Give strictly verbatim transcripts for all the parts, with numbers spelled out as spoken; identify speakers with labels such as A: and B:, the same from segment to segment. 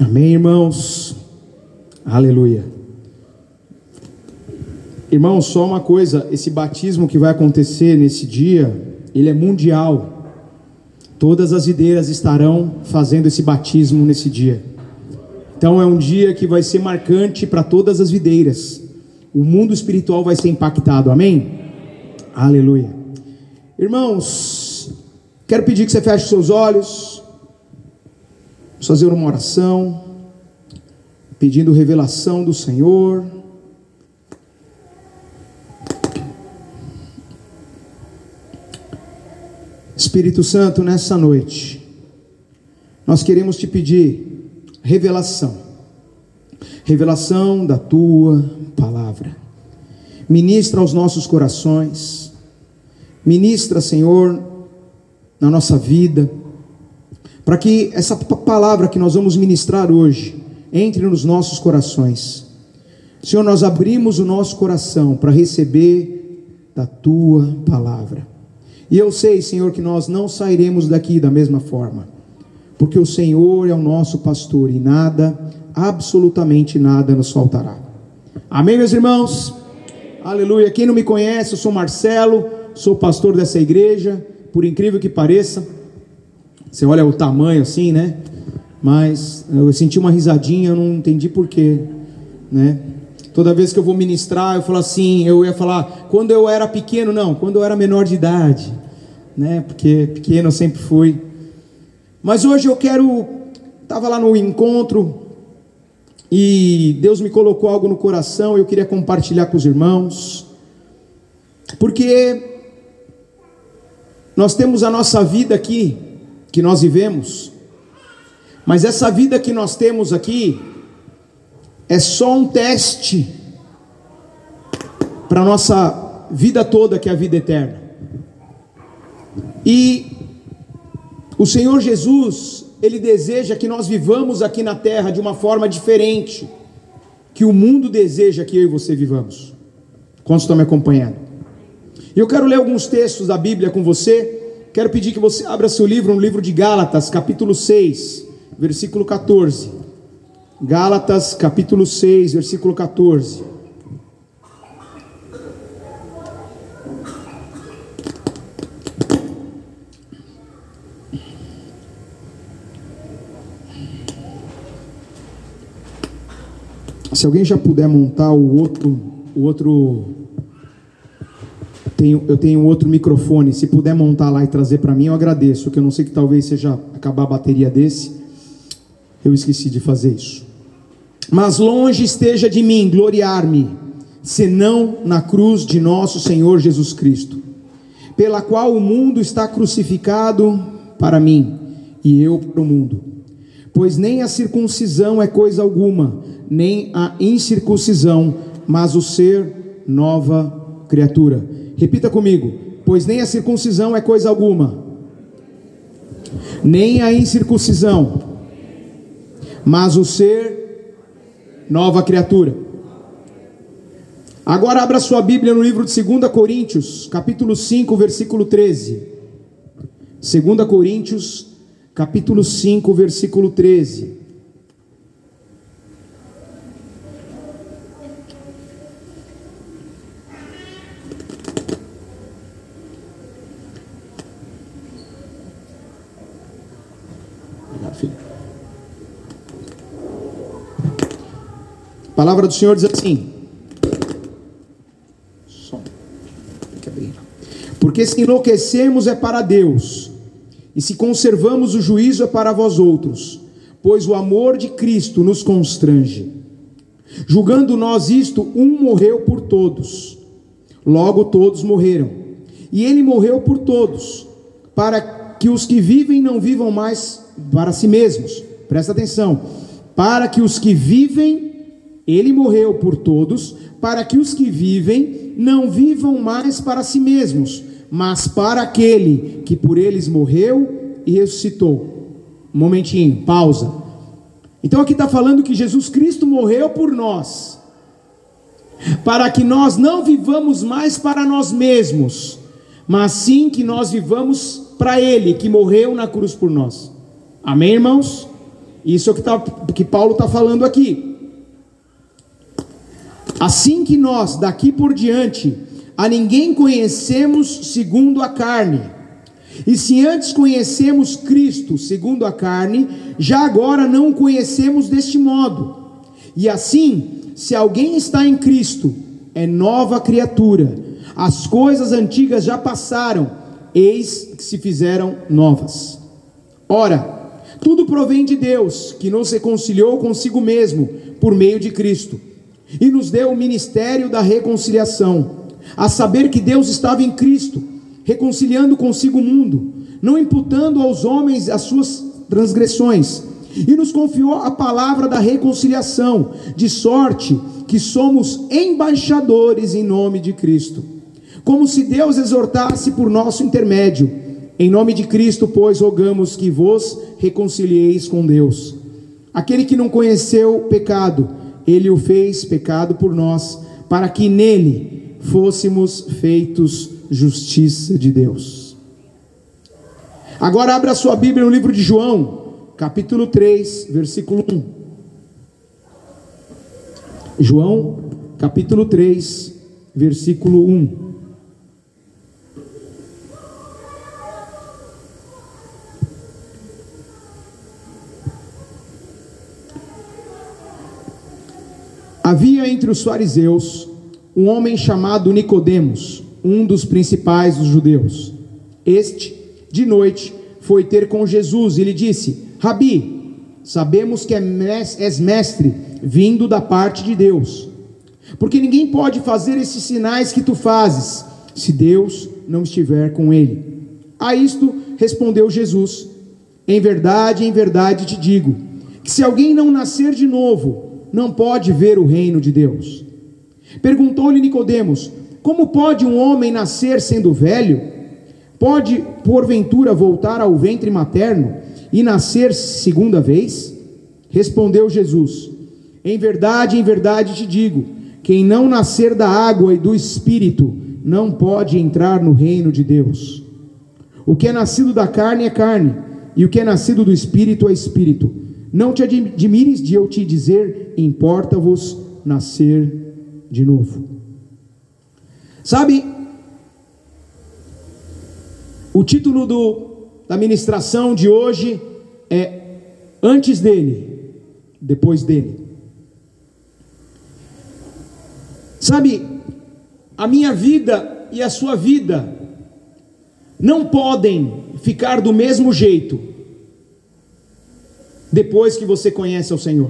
A: Amém, irmãos? Aleluia. Irmãos, só uma coisa, esse batismo que vai acontecer nesse dia, ele é mundial. Todas as videiras estarão fazendo esse batismo nesse dia. Então é um dia que vai ser marcante para todas as videiras. O mundo espiritual vai ser impactado, amém? Aleluia. Irmãos, quero pedir que você feche seus olhos. Vamos fazer uma oração, pedindo revelação do Senhor. Espírito Santo, nessa noite, nós queremos te pedir revelação, revelação da tua palavra. Ministra aos nossos corações, ministra, Senhor, na nossa vida, para que essa palavra que nós vamos ministrar hoje entre nos nossos corações. Senhor, nós abrimos o nosso coração para receber da tua palavra. E eu sei, Senhor, que nós não sairemos daqui da mesma forma, porque o Senhor é o nosso pastor e nada, absolutamente nada nos faltará. Amém, meus irmãos? Aleluia. Quem não me conhece, eu sou Marcelo, sou pastor dessa igreja, por incrível que pareça. Você olha o tamanho assim, né? Mas eu senti uma risadinha, eu não entendi porquê, né? Toda vez que eu vou ministrar, eu falo assim, eu ia falar, quando eu era pequeno, não, quando eu era menor de idade, né? Porque pequeno eu sempre fui. Mas hoje eu quero, estava lá no encontro, e Deus me colocou algo no coração, eu queria compartilhar com os irmãos, porque nós temos a nossa vida aqui, que nós vivemos, mas essa vida que nós temos aqui, é só um teste para a nossa vida toda, que é a vida eterna. E o Senhor Jesus, Ele deseja que nós vivamos aqui na terra de uma forma diferente, que o mundo deseja que eu e você vivamos. Quantos estão me acompanhando? E eu quero ler alguns textos da Bíblia com você. Quero pedir que você abra seu livro, no livro de Gálatas, capítulo seis, versículo quatorze. Gálatas capítulo seis, versículo quatorze. Se alguém já puder montar o outro, o outro, tenho, eu tenho outro microfone, se puder montar lá e trazer para mim, eu agradeço, porque eu não sei que talvez seja acabar a bateria desse, eu esqueci de fazer isso. Mas longe esteja de mim gloriar-me, senão na cruz de nosso Senhor Jesus Cristo, pela qual o mundo está crucificado para mim, e eu para o mundo. Pois nem a circuncisão é coisa alguma, nem a incircuncisão, mas o ser nova criatura. Repita comigo: pois nem a circuncisão é coisa alguma, nem a incircuncisão, mas o ser nova criatura. Agora abra sua Bíblia no livro de segunda Coríntios, capítulo cinco, versículo treze. segunda Coríntios, capítulo cinco, versículo treze. Obrigado, filho. A palavra do Senhor diz assim: porque se enlouquecermos é para Deus, e se conservamos o juízo é para vós outros, pois o amor de Cristo nos constrange. Julgando nós isto, um morreu por todos, logo todos morreram, e ele morreu por todos, para que os que vivem não vivam mais para si mesmos. Presta atenção: para que os que vivem, ele morreu por todos, para que os que vivem não vivam mais para si mesmos, mas para aquele que por eles morreu e ressuscitou. Um momentinho, pausa. Então aqui está falando que Jesus Cristo morreu por nós, para que nós não vivamos mais para nós mesmos, mas sim que nós vivamos para Ele, que morreu na cruz por nós. Amém, irmãos? Isso é o que, tá, que Paulo está falando aqui. Assim que nós, daqui por diante, a ninguém conhecemos segundo a carne. E se antes conhecemos Cristo segundo a carne, já agora não o conhecemos deste modo. E assim, se alguém está em Cristo, é nova criatura. As coisas antigas já passaram, eis que se fizeram novas. Ora, tudo provém de Deus, que nos reconciliou consigo mesmo, por meio de Cristo, e nos deu o ministério da reconciliação, a saber que Deus estava em Cristo, reconciliando consigo o mundo, não imputando aos homens as suas transgressões, e nos confiou a palavra da reconciliação, de sorte que somos embaixadores em nome de Cristo, como se Deus exortasse por nosso intermédio. Em nome de Cristo, pois, rogamos que vos reconcilieis com Deus. Aquele que não conheceu pecado, ele o fez pecado por nós, para que nele fôssemos feitos justiça de Deus. Agora abra sua Bíblia no livro de João, capítulo três, versículo um. João, capítulo três, versículo um. Havia entre os fariseus um homem chamado Nicodemos, um dos principais dos judeus. Este, de noite, foi ter com Jesus e lhe disse: Rabi, sabemos que és mestre vindo da parte de Deus, porque ninguém pode fazer esses sinais que tu fazes, se Deus não estiver com ele. A isto respondeu Jesus: Em verdade, em verdade te digo, que se alguém não nascer de novo, não pode ver o reino de Deus. Perguntou-lhe Nicodemos: Como pode um homem nascer sendo velho? Pode, porventura, voltar ao ventre materno e nascer segunda vez? Respondeu Jesus: Em verdade, em verdade te digo, quem não nascer da água e do Espírito, não pode entrar no reino de Deus. O que é nascido da carne é carne, e o que é nascido do Espírito é Espírito. Não te admires de eu te dizer, importa-vos nascer de novo. Sabe, o título do, da ministração de hoje é Antes dele, depois dele. Sabe, a minha vida e a sua vida não podem ficar do mesmo jeito depois que você conhece ao Senhor.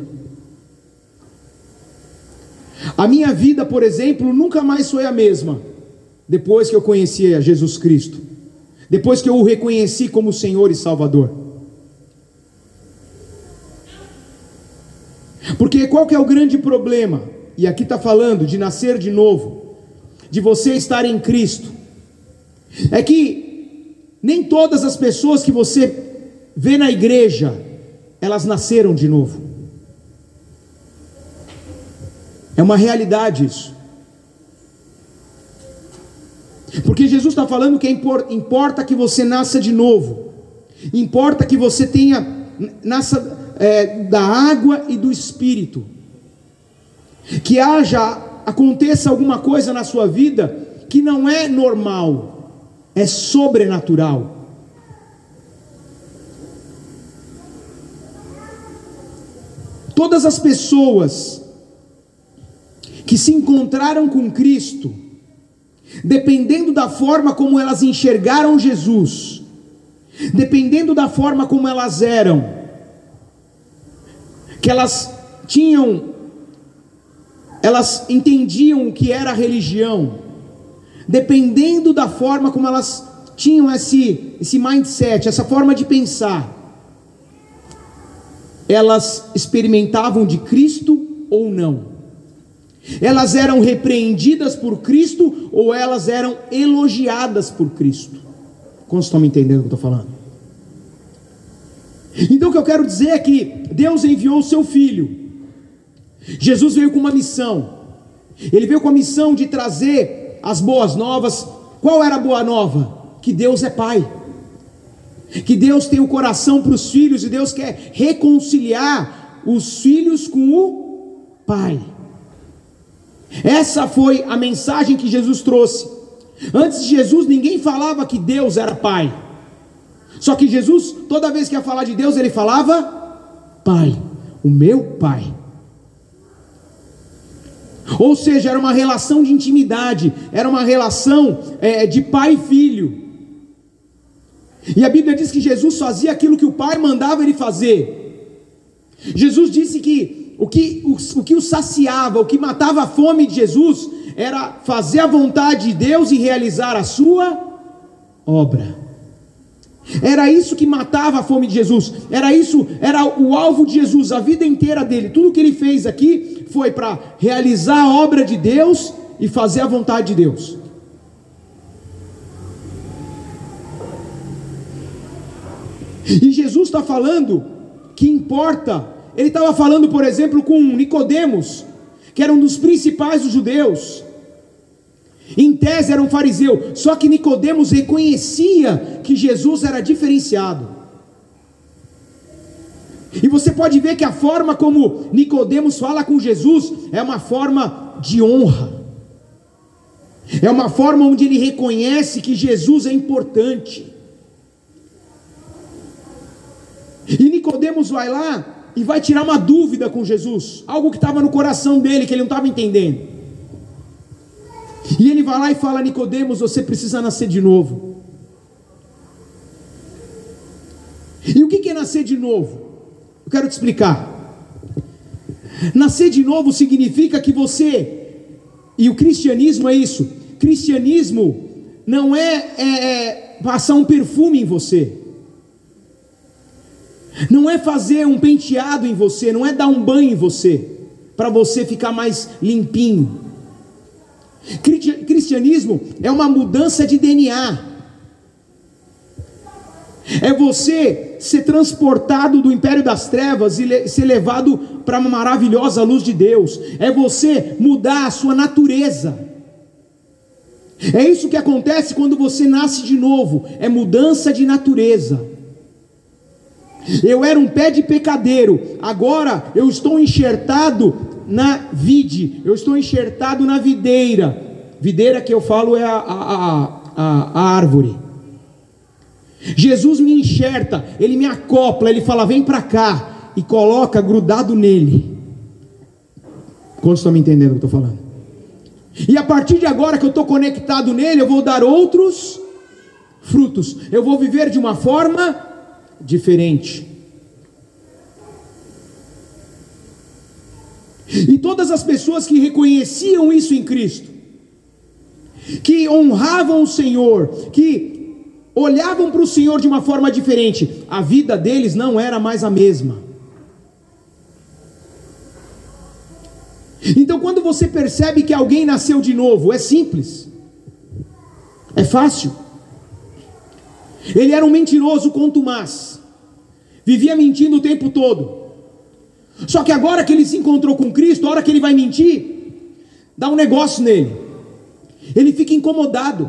A: A minha vida, por exemplo, nunca mais foi a mesma depois que eu conheci a Jesus Cristo, depois que eu o reconheci como Senhor e Salvador. Porque qual que é o grande problema? E aqui está falando de nascer de novo, de você estar em Cristo. É que nem todas as pessoas que você vê na igreja, elas nasceram de novo. É uma realidade isso. Porque Jesus está falando que importa que você nasça de novo. Importa que você tenha, nasça é, da água e do Espírito. Que haja, aconteça alguma coisa na sua vida que não é normal, é sobrenatural. Todas as pessoas que se encontraram com Cristo, dependendo da forma como elas enxergaram Jesus, dependendo da forma como elas eram, que elas tinham, elas entendiam o que era a religião, dependendo da forma como elas tinham esse, esse mindset, essa forma de pensar, elas experimentavam de Cristo ou não? Elas eram repreendidas por Cristo ou elas eram elogiadas por Cristo? Como estão me entendendo o que eu estou falando? Então o que eu quero dizer é que Deus enviou o seu Filho. Jesus veio com uma missão. Ele veio com a missão de trazer as boas novas. Qual era a boa nova? Que Deus é Pai. que Deus tem o coração para os filhos e Deus quer reconciliar os filhos com o Pai. Essa foi a mensagem que Jesus trouxe. Antes de Jesus, ninguém falava que Deus era Pai. Só que Jesus, toda vez que ia falar de Deus, ele falava Pai, o meu Pai. Ou seja, era uma relação de intimidade, era uma relação é, de pai e filho. E a Bíblia diz que Jesus fazia aquilo que o Pai mandava ele fazer. Jesus disse que o que o, o que o saciava, o que matava a fome de Jesus, era fazer a vontade de Deus e realizar a sua obra. Era isso que matava a fome de Jesus, era isso, era o alvo de Jesus, a vida inteira dele. Tudo que ele fez aqui foi para realizar a obra de Deus e fazer a vontade de Deus. E Jesus está falando que importa. Ele estava falando, por exemplo, com Nicodemos, que era um dos principais dos judeus. Em tese era um fariseu, só que Nicodemos reconhecia que Jesus era diferenciado. E você pode ver que a forma como Nicodemos fala com Jesus é uma forma de honra. É uma forma onde ele reconhece que Jesus é importante. E Nicodemos vai lá e vai tirar uma dúvida com Jesus, algo que estava no coração dele, que ele não estava entendendo. E ele vai lá e fala: Nicodemos, você precisa nascer de novo. E o que é nascer de novo? Eu quero te explicar. Nascer de novo significa que você, e o cristianismo é isso, cristianismo não é, é, é passar um perfume em você, não é fazer um penteado em você, não é dar um banho em você, para você ficar mais limpinho. Cristianismo é uma mudança de D N A, é você ser transportado do império das trevas e ser levado para uma maravilhosa luz de Deus, é você mudar a sua natureza. É isso que acontece quando você nasce de novo, é mudança de natureza. Eu era um pé de pecadeiro, agora eu estou enxertado na vide, eu estou enxertado na videira. Videira que eu falo é a, a, a, a árvore. Jesus me enxerta, ele me acopla, ele fala: vem para cá, e coloca grudado nele. Quantos estão me entendendo o que eu estou falando? E a partir de agora que eu estou conectado nele, eu vou dar outros frutos, eu vou viver de uma forma diferente. E todas as pessoas que reconheciam isso em Cristo, que honravam o Senhor, que olhavam para o Senhor de uma forma diferente, a vida deles não era mais a mesma. Então, quando você percebe que alguém nasceu de novo, é simples, é fácil. Ele era um mentiroso contumaz, vivia mentindo o tempo todo. Só que agora que ele se encontrou com Cristo, a hora que ele vai mentir, dá um negócio nele, ele fica incomodado,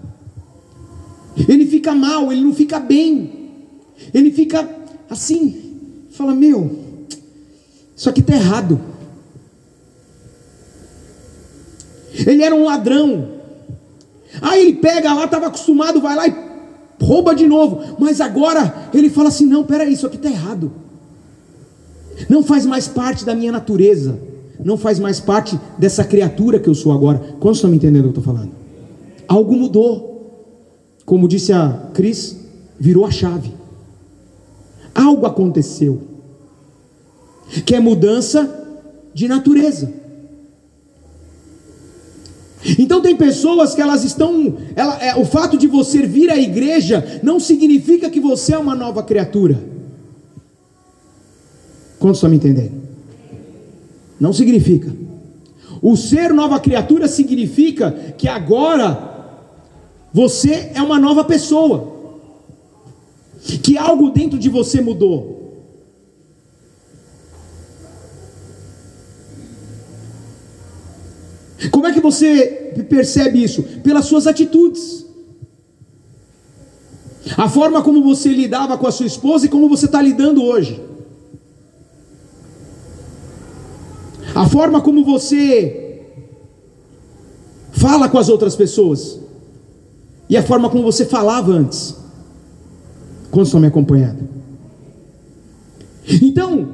A: ele fica mal, ele não fica bem, ele fica assim, fala: meu, isso aqui está errado. Ele era um ladrão, aí ele pega lá, estava acostumado, vai lá e rouba de novo, mas agora ele fala assim: não, peraí, isso aqui está errado, não faz mais parte da minha natureza, não faz mais parte dessa criatura que eu sou agora. Quantos estão me entendendo o que eu estou falando? Algo mudou, como disse a Cris, virou a chave, algo aconteceu, que é mudança de natureza. Então tem pessoas que elas estão, ela, é, o fato de você vir à igreja não significa que você é uma nova criatura. Quantos estão me entendendo? Não significa. O ser nova criatura significa que agora você é uma nova pessoa, que algo dentro de você mudou. Como é que você percebe isso? Pelas suas atitudes. A forma como você lidava com a sua esposa e como você está lidando hoje. A forma como você fala com as outras pessoas. E a forma como você falava antes. Quantos estão me acompanhando? Então,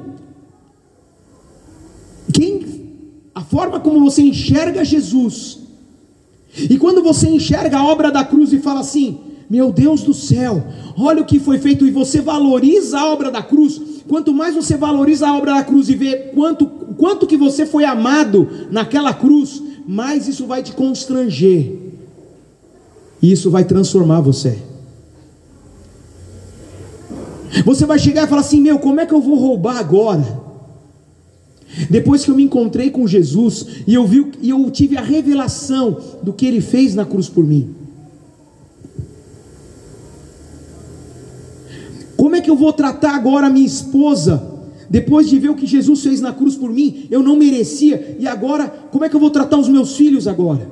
A: quem, a forma como você enxerga Jesus, e quando você enxerga a obra da cruz e fala assim: meu Deus do céu, olha o que foi feito, e você valoriza a obra da cruz. Quanto mais você valoriza a obra da cruz e vê quanto, quanto que você foi amado naquela cruz, mais isso vai te constranger, e isso vai transformar você. Você vai chegar e falar assim: meu, como é que eu vou roubar agora? Depois que eu me encontrei com Jesus, e eu, vi, e eu tive a revelação do que Ele fez na cruz por mim. Como é que eu vou tratar agora a minha esposa, depois de ver o que Jesus fez na cruz por mim? Eu não merecia, e agora, como é que eu vou tratar os meus filhos agora?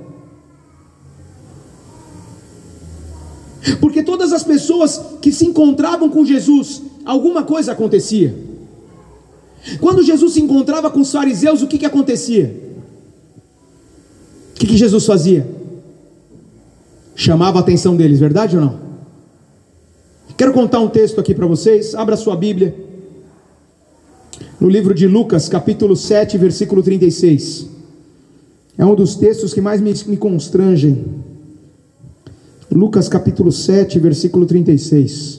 A: Porque todas as pessoas que se encontravam com Jesus, alguma coisa acontecia. Quando Jesus se encontrava com os fariseus, o que, que acontecia? O que, que Jesus fazia? Chamava a atenção deles, verdade ou não? Quero contar um texto aqui para vocês. Abra sua Bíblia no livro de Lucas, capítulo sete, versículo trinta e seis. É um dos textos que mais me, me constrangem. Lucas capítulo sete, versículo trinta e seis.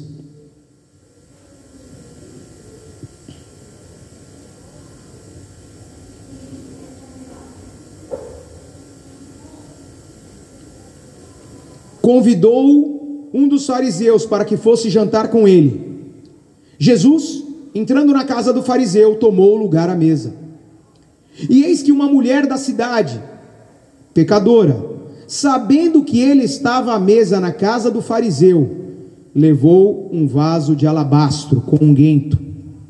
A: Convidou um dos fariseus para que fosse jantar com ele. Jesus, entrando na casa do fariseu, tomou lugar à mesa. E eis que uma mulher da cidade, pecadora, sabendo que ele estava à mesa na casa do fariseu, levou um vaso de alabastro com unguento,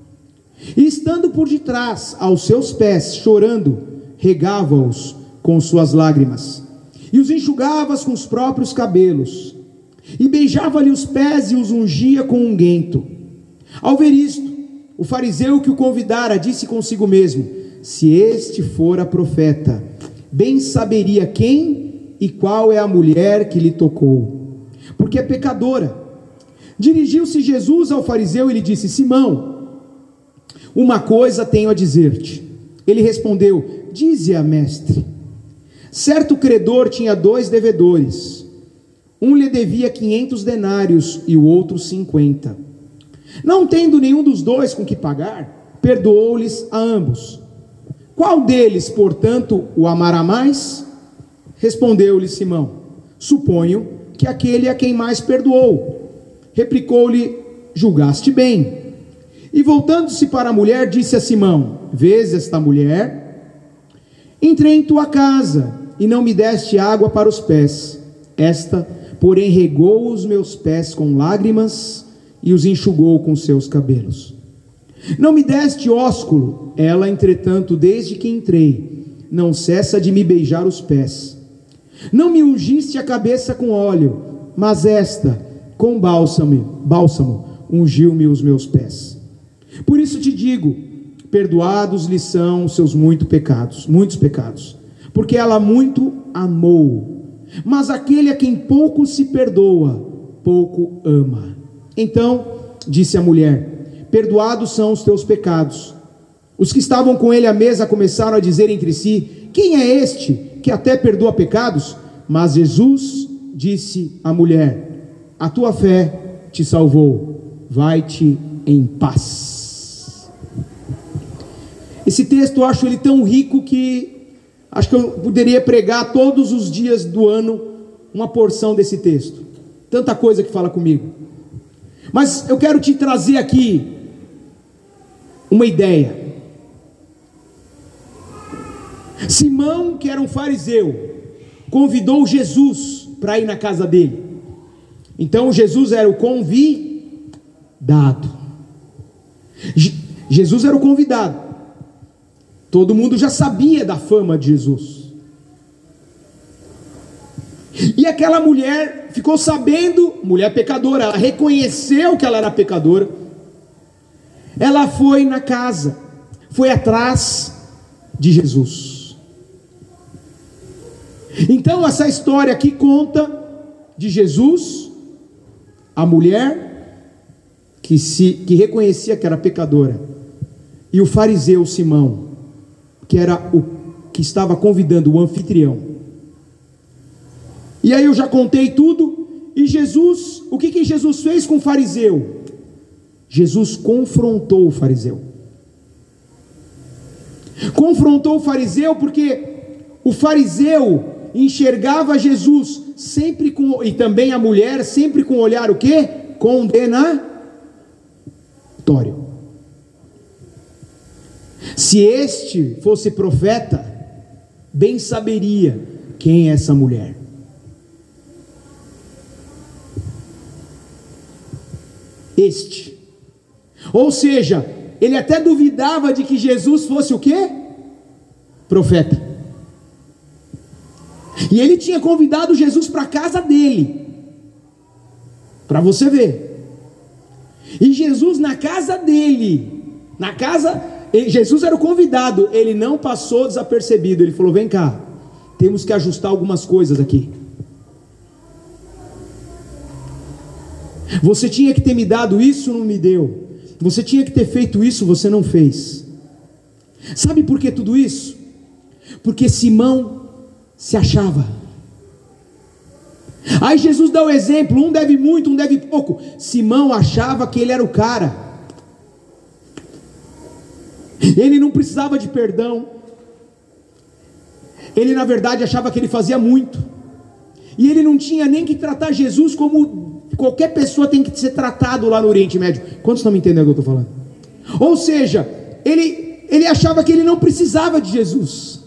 A: e estando por detrás aos seus pés, chorando, regava-os com suas lágrimas, e os enxugava com os próprios cabelos, e beijava-lhe os pés e os ungia com unguento. Ao ver isto, o fariseu que o convidara disse consigo mesmo: se este fora profeta, bem saberia quem e qual é a mulher que lhe tocou, porque é pecadora. Dirigiu-se Jesus ao fariseu e lhe disse: Simão, uma coisa tenho a dizer-te. Ele respondeu: dize-a, mestre. Certo credor tinha dois devedores. Um lhe devia quinhentos denários e o outro cinquenta. Não tendo nenhum dos dois com que pagar, perdoou-lhes a ambos. Qual deles, portanto, o amará mais? Respondeu-lhe Simão: suponho que aquele a quem mais perdoou. Replicou-lhe: julgaste bem. E voltando-se para a mulher, disse a Simão: vês esta mulher? Entrei em tua casa e não me deste água para os pés. Esta, porém, regou os meus pés com lágrimas e os enxugou com seus cabelos. Não me deste ósculo. Ela, entretanto, desde que entrei, não cessa de me beijar os pés. Não me ungiste a cabeça com óleo, mas esta, com bálsamo, bálsamo ungiu-me os meus pés. Por isso te digo, perdoados lhe são os seus muitos pecados, muitos pecados, porque ela muito amou. Mas aquele a quem pouco se perdoa, pouco ama. Então disse a mulher: perdoados são os teus pecados. Os que estavam com ele à mesa começaram a dizer entre si: quem é este que até perdoa pecados? Mas Jesus disse à mulher: a tua fé te salvou, vai-te em paz. Esse texto eu acho ele tão rico que acho que eu poderia pregar todos os dias do ano uma porção desse texto. Tanta coisa que fala comigo. Mas eu quero te trazer aqui uma ideia. Simão, que era um fariseu, convidou Jesus para ir na casa dele. Então Jesus era o convidado. Jesus era o convidado. Todo mundo já sabia da fama de Jesus. E aquela mulher ficou sabendo, mulher pecadora, ela reconheceu que ela era pecadora, ela foi na casa, foi atrás de Jesus. Então essa história aqui conta de Jesus, a mulher que, se, que reconhecia que era pecadora, e o fariseu Simão, que era o que estava convidando o anfitrião. E aí eu já contei tudo. E Jesus, o que que Jesus fez com o fariseu? Jesus confrontou o fariseu. Confrontou o fariseu porque o fariseu enxergava Jesus sempre com, e também a mulher sempre com o olhar o quê? Condenatório. Se este fosse profeta, bem saberia quem é essa mulher. Este. Ou seja, ele até duvidava de que Jesus fosse o quê? Profeta. E ele tinha convidado Jesus para a casa dele. Para você ver. E Jesus na casa dele, na casa, Jesus era o convidado, ele não passou desapercebido. Ele falou: vem cá, temos que ajustar algumas coisas aqui. Você tinha que ter me dado isso, não me deu. Você tinha que ter feito isso, você não fez. Sabe por que tudo isso? Porque Simão se achava. Aí Jesus dá o exemplo: um deve muito, um deve pouco. Simão achava que ele era o cara. Ele não precisava de perdão. Ele na verdade achava que ele fazia muito. E ele não tinha nem que tratar Jesus como qualquer pessoa tem que ser tratado lá no Oriente Médio. Quantos estão me entendendo o que eu estou falando? Ou seja, ele, ele achava que ele não precisava de Jesus.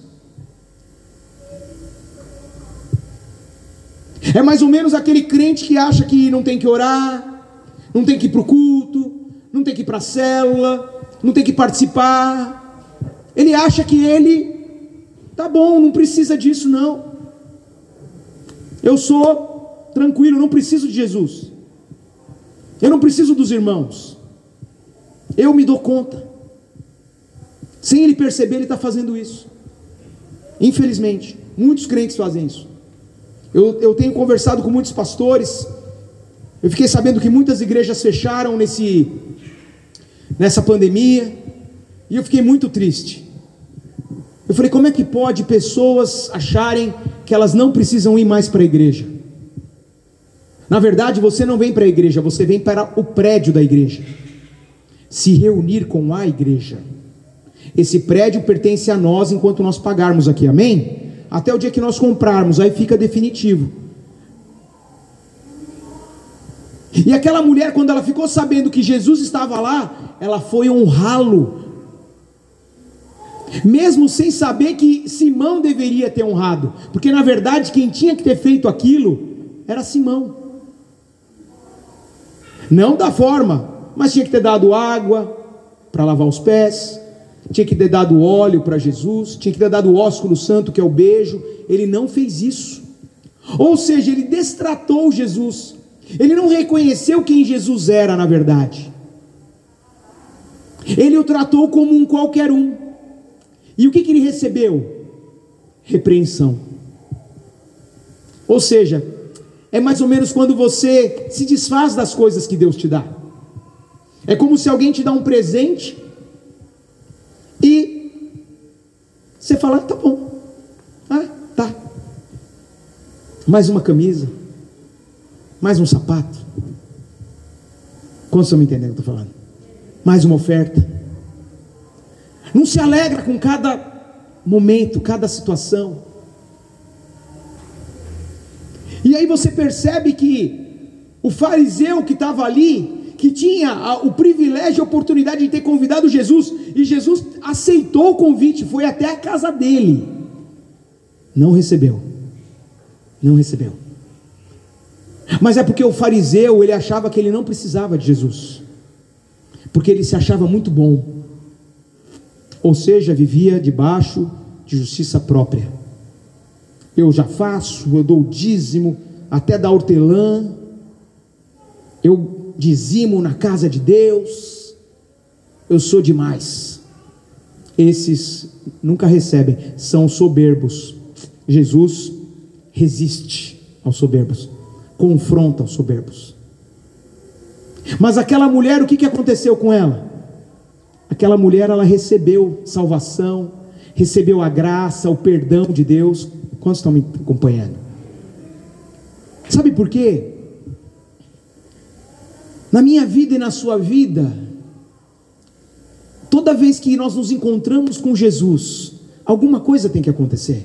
A: É mais ou menos aquele crente que acha que não tem que orar, não tem que ir para o culto, não tem que ir para a célula, não tem que participar. Ele acha que ele tá bom, não precisa disso não. Eu sou tranquilo, não preciso de Jesus. Eu não preciso dos irmãos. Eu me dou conta. Sem ele perceber, ele está fazendo isso. Infelizmente, muitos crentes fazem isso. Eu, eu tenho conversado com muitos pastores. Eu fiquei sabendo que muitas igrejas fecharam nesse, nessa pandemia. E eu fiquei muito triste. Eu falei: como é que pode pessoas acharem que elas não precisam ir mais para a igreja? Na verdade, você não vem para a igreja, você vem para o prédio da igreja, se reunir com a igreja. Esse prédio pertence a nós enquanto nós pagarmos aqui, amém? Até o dia que nós comprarmos, aí fica definitivo. E aquela mulher, quando ela ficou sabendo que Jesus estava lá, ela foi honrá-lo, mesmo sem saber que Simão deveria ter honrado, porque na verdade quem tinha que ter feito aquilo era Simão. Não da forma, mas tinha que ter dado água para lavar os pés, tinha que ter dado óleo para Jesus, tinha que ter dado o ósculo santo, que é o beijo. Ele não fez isso. Ou seja, ele destratou Jesus. Ele não reconheceu quem Jesus era na verdade. Ele o tratou como um qualquer um. E o que, que ele recebeu? Repreensão. Ou seja, é mais ou menos quando você se desfaz das coisas que Deus te dá. É como se alguém te dá um presente e você fala: tá bom, ah, tá, mais uma camisa, mais um sapato. Quantos estão me entendendo o que eu estou falando? Mais uma oferta. Não se alegra com cada momento, cada situação. E aí você percebe que o fariseu que estava ali, que tinha o privilégio e a oportunidade de ter convidado Jesus, e Jesus aceitou o convite, foi até a casa dele, não recebeu, não recebeu. Mas é porque o fariseu, ele achava que ele não precisava de Jesus, porque ele se achava muito bom, ou seja, vivia debaixo de justiça própria. Eu já faço, eu dou o dízimo, até da hortelã, eu dizimo na casa de Deus, eu sou demais. Esses nunca recebem, são soberbos. Jesus resiste aos soberbos, confronta os soberbos. Mas aquela mulher, o que, que aconteceu com ela? Aquela mulher, ela recebeu salvação, recebeu a graça, o perdão de Deus. Quantos estão me acompanhando? Sabe por quê? Na minha vida e na sua vida, toda vez que nós nos encontramos com Jesus, alguma coisa tem que acontecer.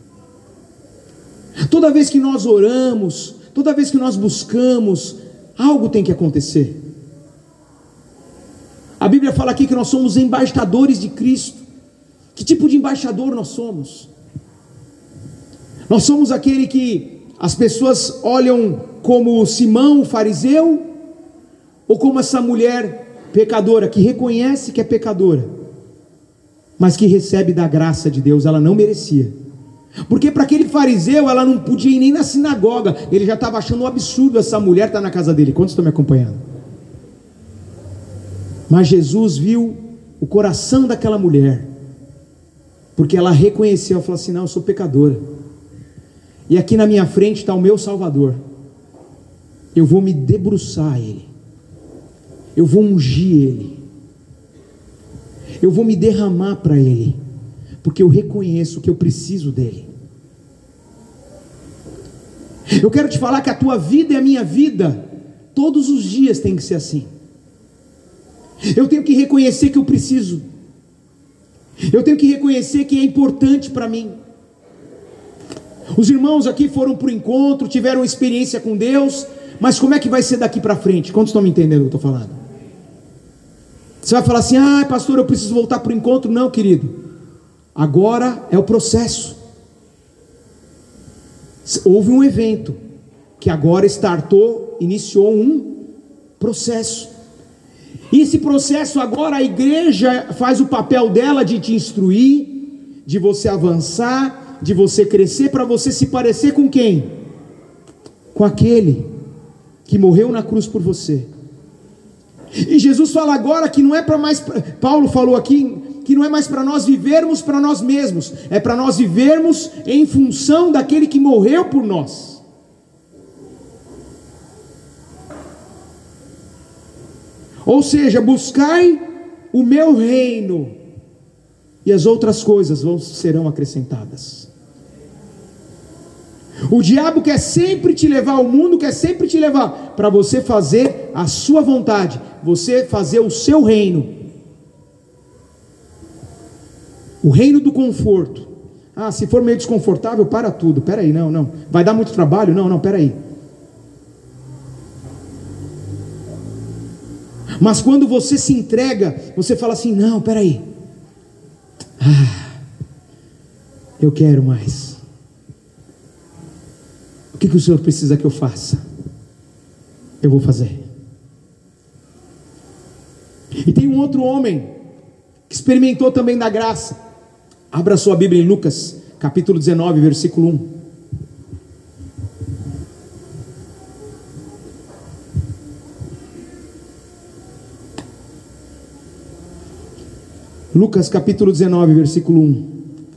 A: Toda vez que nós oramos, toda vez que nós buscamos, algo tem que acontecer. A Bíblia fala aqui que nós somos embaixadores de Cristo. Que tipo de embaixador nós somos? Nós somos aquele que as pessoas olham como Simão, o fariseu, ou como essa mulher pecadora, que reconhece que é pecadora, mas que recebe da graça de Deus. Ela não merecia, porque para aquele fariseu, ela não podia ir nem na sinagoga, ele já estava achando um absurdo essa mulher estar na casa dele. Quantos estão me acompanhando? Mas Jesus viu o coração daquela mulher, porque ela reconheceu, ela falou assim: não, eu sou pecadora, e aqui na minha frente está o meu Salvador, eu vou me debruçar a Ele, eu vou ungir Ele, eu vou me derramar para Ele, porque eu reconheço que eu preciso dEle. Eu quero te falar que a tua vida e a minha vida, todos os dias tem que ser assim. Eu tenho que reconhecer que eu preciso, eu tenho que reconhecer que é importante para mim. Os irmãos aqui foram para o encontro, tiveram experiência com Deus, mas como é que vai ser daqui para frente? Quantos estão me entendendo o que eu estou falando? Você vai falar assim: ah, pastor, eu preciso voltar para o encontro. Não, querido, agora é o processo. Houve um evento que agora startou, iniciou um processo, e esse processo agora a igreja faz o papel dela de te instruir, de você avançar, de você crescer, para você se parecer com quem? Com aquele que morreu na cruz por você. E Jesus fala agora que não é para mais, Paulo falou aqui, que não é mais para nós vivermos para nós mesmos, é para nós vivermos em função daquele que morreu por nós. Ou seja, buscai o meu reino, e as outras coisas vão, serão acrescentadas. O diabo quer sempre te levar ao mundo, quer sempre te levar para você fazer a sua vontade, você fazer o seu reino, o reino do conforto. Ah, se for meio desconfortável, para tudo. Pera aí, não, não. Vai dar muito trabalho? Não, não, pera aí. Mas quando você se entrega, você fala assim: não, pera aí. Ah, eu quero mais. O que, que o Senhor precisa que eu faça? Eu vou fazer. E tem um outro homem que experimentou também da graça. Abra sua Bíblia em Lucas, capítulo dezenove, versículo um. Lucas, capítulo dezenove, versículo um.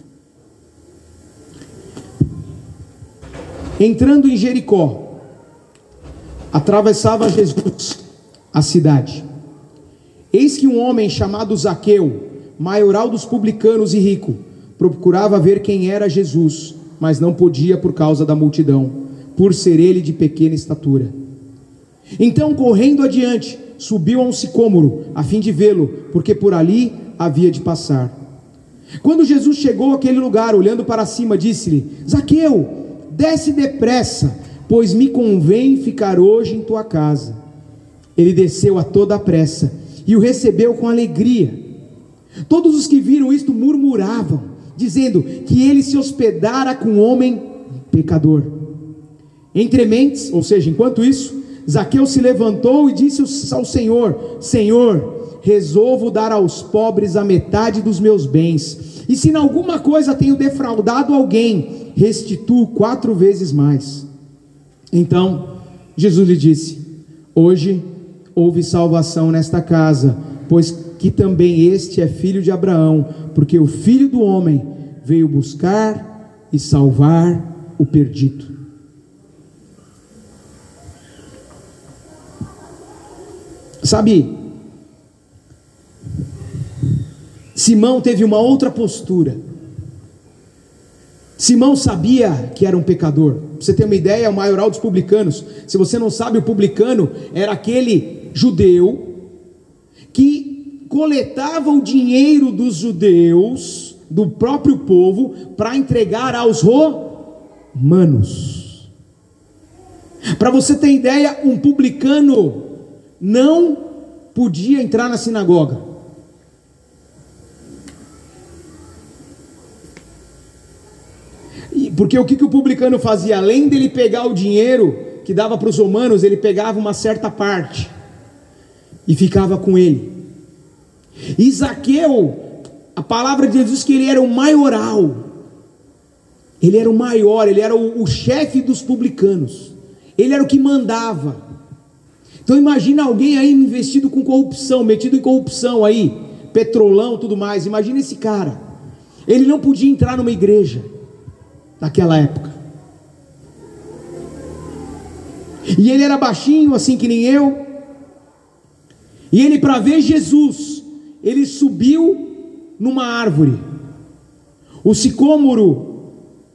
A: Entrando em Jericó, atravessava Jesus a cidade. Eis que um homem chamado Zaqueu, maioral dos publicanos e rico, procurava ver quem era Jesus, mas não podia por causa da multidão, por ser ele de pequena estatura. Então, correndo adiante, subiu a um sicômoro, a fim de vê-lo, porque por ali havia de passar. Quando Jesus chegou àquele lugar, olhando para cima, disse-lhe: Zaqueu, desce depressa, pois me convém ficar hoje em tua casa. Ele desceu a toda a pressa e o recebeu com alegria. Todos os que viram isto murmuravam, dizendo que ele se hospedara com um homem pecador. Entre mentes, ou seja, enquanto isso, Zaqueu se levantou e disse ao Senhor: Senhor, resolvo dar aos pobres a metade dos meus bens, e se em alguma coisa tenho defraudado alguém, restituo quatro vezes mais. Então Jesus lhe disse: hoje houve salvação nesta casa, pois que também este é filho de Abraão, porque o Filho do Homem veio buscar e salvar o perdido. Sabe, Simão teve uma outra postura. Simão sabia que era um pecador. Pra você ter uma ideia, é o maioral dos publicanos. Se você não sabe, o publicano era aquele judeu que coletava o dinheiro dos judeus, do próprio povo, para entregar aos romanos. Para você ter ideia, um publicano não podia entrar na sinagoga. Porque o que, que o publicano fazia? Além dele pegar o dinheiro que dava para os romanos, ele pegava uma certa parte e ficava com ele. E Zaqueu, a palavra de Jesus diz que ele era o maioral, ele era o maior, ele era o, o chefe dos publicanos, ele era o que mandava. Então imagina alguém aí investido com corrupção, metido em corrupção aí, petrolão, tudo mais. Imagina esse cara, ele não podia entrar numa igreja naquela época, e ele era baixinho, assim que nem eu, e ele, para ver Jesus, ele subiu numa árvore. O sicômoro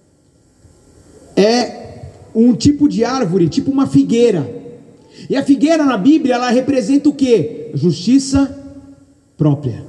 A: é um tipo de árvore, tipo uma figueira, e a figueira na Bíblia, ela representa o quê? Justiça própria.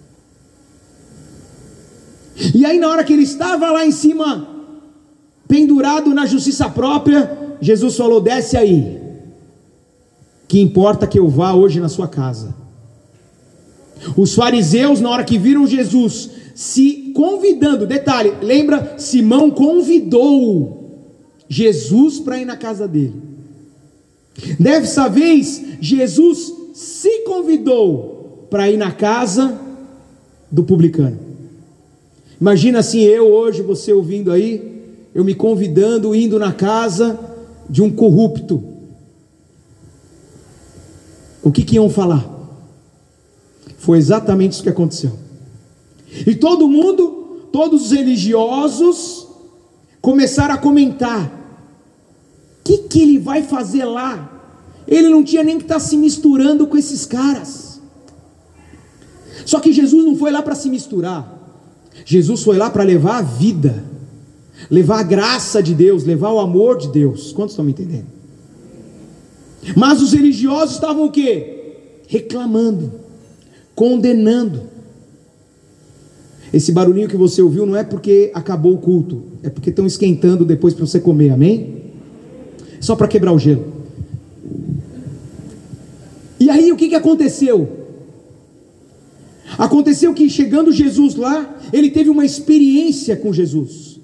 A: E aí na hora que ele estava lá em cima, pendurado na justiça própria, Jesus falou: desce aí, que importa que eu vá hoje na sua casa. Os fariseus, na hora que viram Jesus se convidando, detalhe, lembra, Simão convidou Jesus para ir na casa dele. Dessa vez, Jesus se convidou para ir na casa do publicano. Imagina assim, eu hoje, você ouvindo aí, eu me convidando, indo na casa de um corrupto. O que que iam falar? Foi exatamente isso que aconteceu. E todo mundo, todos os religiosos, começaram a comentar: o que que ele vai fazer lá? Ele não tinha nem que estar se misturando com esses caras. Só que Jesus não foi lá para se misturar. Jesus foi lá para levar a vida, levar a graça de Deus, levar o amor de Deus. Quantos estão me entendendo? Mas os religiosos estavam o quê? Reclamando, condenando. Esse barulhinho que você ouviu não é porque acabou o culto, é porque estão esquentando depois para você comer, amém? Só para quebrar o gelo. E aí o que que aconteceu? Aconteceu que, chegando Jesus lá, ele teve uma experiência com Jesus.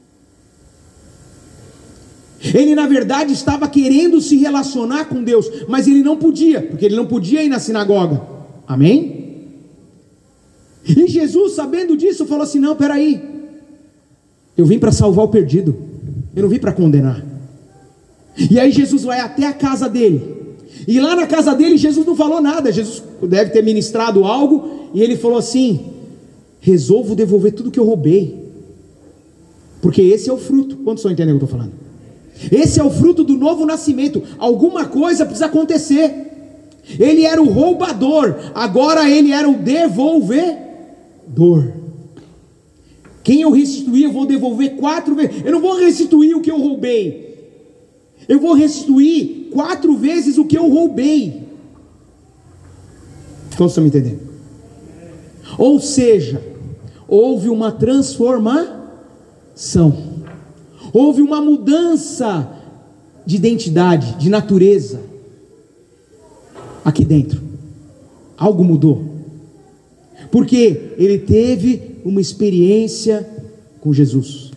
A: Ele na verdade estava querendo se relacionar com Deus, mas ele não podia, porque ele não podia ir na sinagoga, amém? E Jesus, sabendo disso, falou assim: não, peraí, eu vim para salvar o perdido, eu não vim para condenar. E aí Jesus vai até a casa dele, e lá na casa dele Jesus não falou nada. Jesus deve ter ministrado algo, e ele falou assim: resolvo devolver tudo que eu roubei, porque esse é o fruto. Quantos estão entendendo o que eu estou falando? Esse é o fruto do novo nascimento. Alguma coisa precisa acontecer. Ele era o roubador, agora ele era o devolvedor. Quem eu restituir, eu vou devolver quatro vezes. Eu não vou restituir o que eu roubei, eu vou restituir quatro vezes o que eu roubei. Quantos estão me entendendo? Ou seja, houve uma transformação, houve uma mudança de identidade, de natureza, aqui dentro. Algo mudou, porque ele teve uma experiência com Jesus.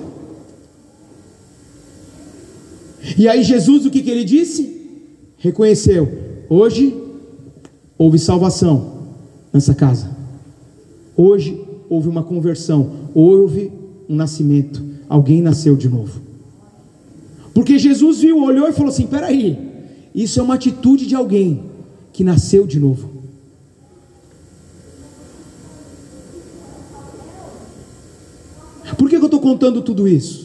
A: E aí Jesus, o que que ele disse? Reconheceu: hoje houve salvação nessa casa, hoje houve uma conversão, houve um nascimento, alguém nasceu de novo. Porque Jesus viu, olhou e falou assim: peraí, isso é uma atitude de alguém que nasceu de novo. Por que que eu estou contando tudo isso?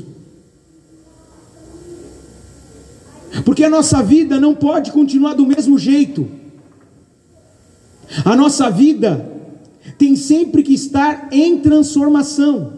A: Porque a nossa vida não pode continuar do mesmo jeito. A nossa vida tem sempre que estar em transformação.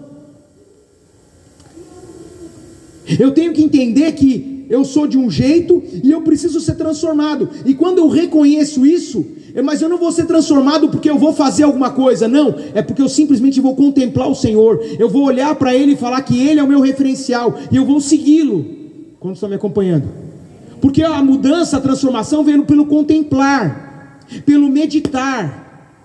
A: Eu tenho que entender que eu sou de um jeito e eu preciso ser transformado. E quando eu reconheço isso, mas eu não vou ser transformado porque eu vou fazer alguma coisa, não, é porque eu simplesmente vou contemplar o Senhor. Eu vou olhar para Ele e falar que Ele é o meu referencial, e eu vou segui-lo. Quando estão me acompanhando? Porque a mudança, a transformação vem pelo contemplar, pelo meditar.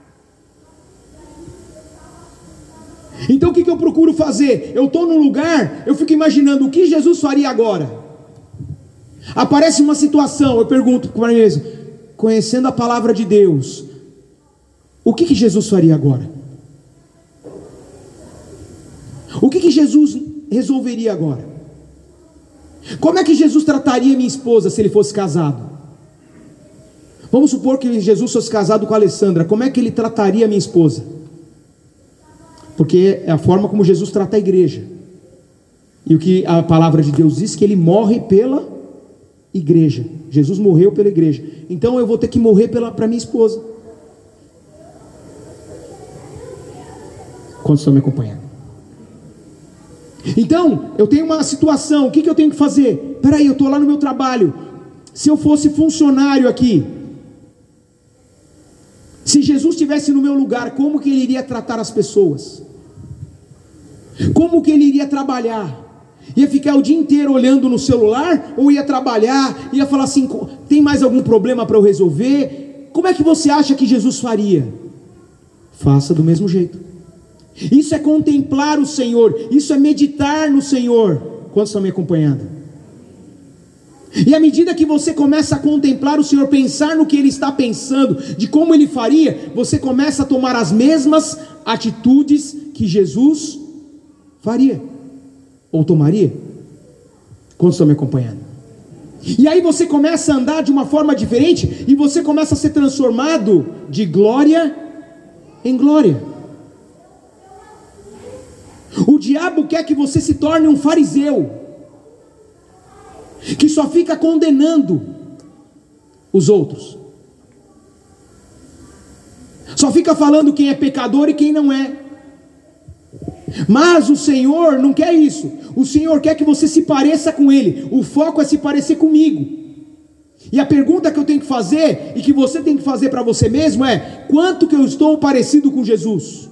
A: Então o que, que eu procuro fazer? Eu estou num lugar, eu fico imaginando o que Jesus faria agora. Aparece uma situação, eu pergunto para mim mesmo, conhecendo a palavra de Deus, o que, que Jesus faria agora? O que, que Jesus resolveria agora? Como é que Jesus trataria minha esposa se ele fosse casado? Vamos supor que Jesus fosse casado com a Alessandra, como é que ele trataria minha esposa? Porque é a forma como Jesus trata a igreja. E o que a palavra de Deus diz, que ele morre pela igreja. Jesus morreu pela igreja. Então eu vou ter que morrer para minha esposa. Quantos estão me acompanhando? Então, eu tenho uma situação, o que, que eu tenho que fazer? Peraí, eu estou lá no meu trabalho. Se eu fosse funcionário aqui, se Jesus estivesse no meu lugar, como que ele iria tratar as pessoas? Como que ele iria trabalhar? Ia ficar o dia inteiro olhando no celular? Ou ia trabalhar? Ia falar assim: tem mais algum problema para eu resolver? Como é que você acha que Jesus faria? Faça do mesmo jeito. Isso é contemplar o Senhor, isso é meditar no Senhor. Quantos estão me acompanhando? E à medida que você começa a contemplar o Senhor, pensar no que Ele está pensando, de como Ele faria, você começa a tomar as mesmas atitudes que Jesus faria, ou tomaria. Quantos estão me acompanhando? E aí você começa a andar de uma forma diferente, e você começa a ser transformado de glória em glória. O diabo quer que você se torne um fariseu, que só fica condenando os outros, só fica falando quem é pecador e quem não é. Mas o Senhor não quer isso. O Senhor quer que você se pareça com Ele. O foco é se parecer comigo. E a pergunta que eu tenho que fazer, e que você tem que fazer para você mesmo, é: quanto que eu estou parecido com Jesus?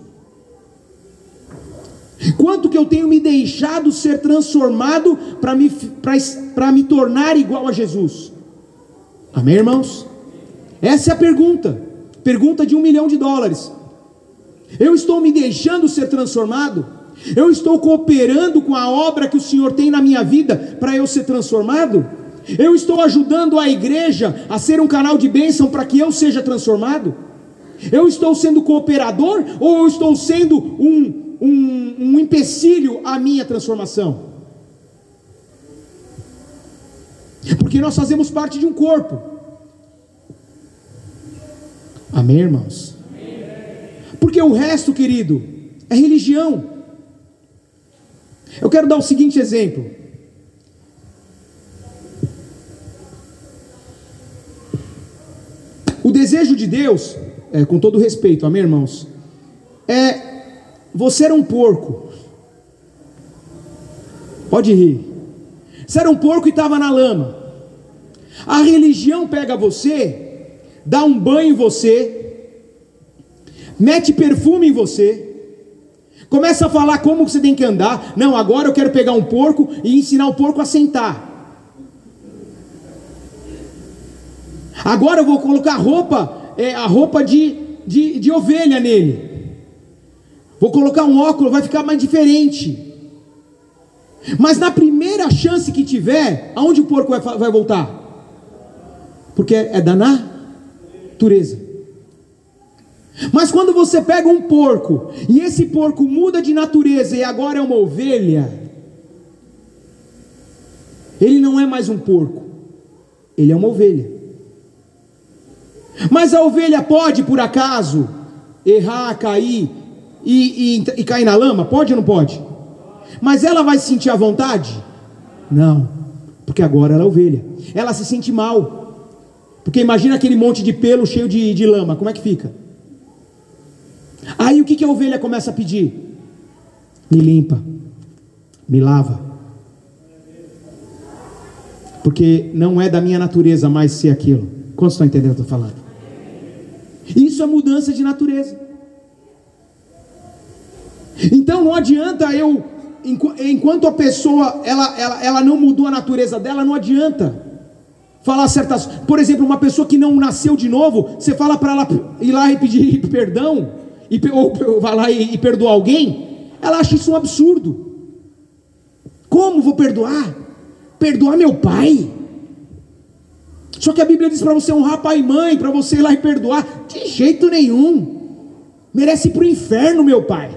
A: Quanto que eu tenho me deixado ser transformado para me, para me tornar igual a Jesus? Amém, irmãos? Essa é a pergunta. Pergunta de um milhão de dólares. Eu estou me deixando ser transformado? Eu estou cooperando com a obra que o Senhor tem na minha vida para eu ser transformado? Eu estou ajudando a igreja a ser um canal de bênção para que eu seja transformado? Eu estou sendo cooperador, ou eu estou sendo um Um, um empecilho à minha transformação? Porque nós fazemos parte de um corpo. Amém, irmãos? Porque o resto, querido, é religião. Eu quero dar o seguinte exemplo. O desejo de Deus, é, com todo respeito, amém, irmãos, é você era um porco. Pode rir. Você era um porco e estava na lama. A religião pega você, dá um banho em você, mete perfume em você, começa a falar como você tem que andar. Não, agora eu quero pegar um porco e ensinar o porco a sentar. Agora eu vou colocar roupa, é, a roupa de, de, de ovelha nele. Vou colocar um óculos, vai ficar mais diferente. Mas na primeira chance que tiver, aonde o porco vai, vai voltar? Porque é da natureza. Mas quando você pega um porco, e esse porco muda de natureza, e agora é uma ovelha, Ele não é mais um porco, ele é uma ovelha. Mas a ovelha pode, por acaso, errar, cair e, e, e cair na lama? Pode ou não pode? Mas ela vai se sentir à vontade? Não, porque agora ela é ovelha. Ela se sente mal, porque imagina aquele monte de pelo cheio de, de lama, como é que fica? Aí o que, que a ovelha começa a pedir? Me limpa, me lava, porque não é da minha natureza mais ser aquilo. Quantos estão entendendo o que eu estou falando? Isso é mudança de natureza. Então não adianta eu, enquanto a pessoa ela, ela, ela não mudou a natureza dela, não adianta falar certas, por exemplo, uma pessoa que não nasceu de novo, você fala para ela ir lá e pedir perdão, e, ou vai lá e, e perdoar alguém, ela acha isso um absurdo. Como vou perdoar? Perdoar meu pai? Só que a Bíblia diz para você honrar pai e mãe, para você ir lá e perdoar. De jeito nenhum. Merece ir para o inferno, meu pai.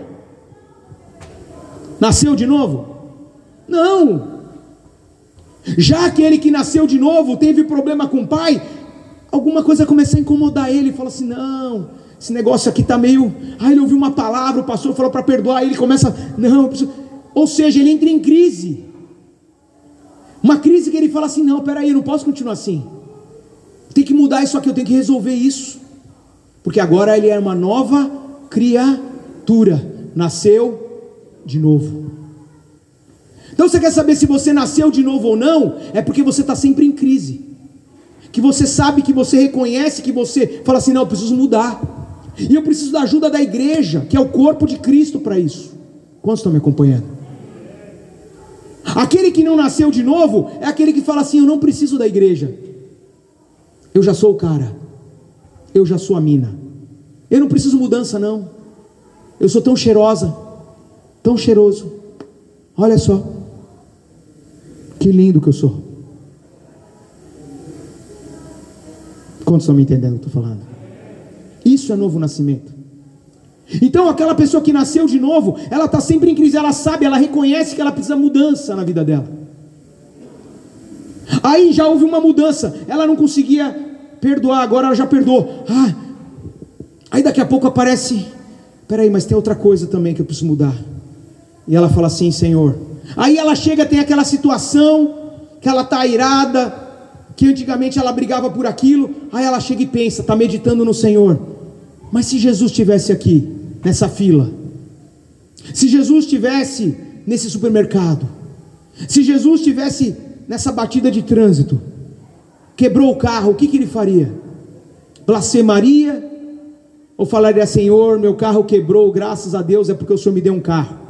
A: Nasceu de novo? Não. Já aquele que nasceu de novo, teve problema com o pai, alguma coisa começou a incomodar ele, fala assim, não, esse negócio aqui está meio, ah, ele ouviu uma palavra, o pastor falou para perdoar, aí ele começa, não, eu preciso... ou seja, ele entra em crise, uma crise que ele fala assim, não, peraí, eu não posso continuar assim, tem que mudar isso aqui, eu tenho que resolver isso, porque agora ele é uma nova criatura, nasceu de novo. Então você quer saber se você nasceu de novo ou não? É porque você está sempre em crise, que você sabe, que você reconhece, que você fala assim, não, eu preciso mudar, e eu preciso da ajuda da igreja, que é o corpo de Cristo para isso. Quantos estão me acompanhando? Aquele que não nasceu de novo, é aquele que fala assim, eu não preciso da igreja, eu já sou o cara, eu já sou a mina, eu não preciso mudança não, eu sou tão cheirosa, tão cheiroso, olha só, que lindo que eu sou. Quantos estão me entendendo o que eu estou falando? Isso é novo nascimento. Então aquela pessoa que nasceu de novo, ela está sempre em crise, ela sabe, ela reconhece que ela precisa de mudança na vida dela. Aí já houve uma mudança, ela não conseguia perdoar, agora ela já perdoou. Ah, aí daqui a pouco aparece, peraí, mas tem outra coisa também que eu preciso mudar. E ela fala assim, Senhor. Aí ela chega, tem aquela situação que ela está irada, que antigamente ela brigava por aquilo. Aí ela chega e pensa, está meditando no Senhor, mas se Jesus estivesse aqui, nessa fila, se Jesus estivesse nesse supermercado, se Jesus estivesse nessa batida de trânsito, quebrou o carro, o que, que ele faria? Blasfemaria? Ou falaria, Senhor, meu carro quebrou, graças a Deus é porque o Senhor me deu um carro?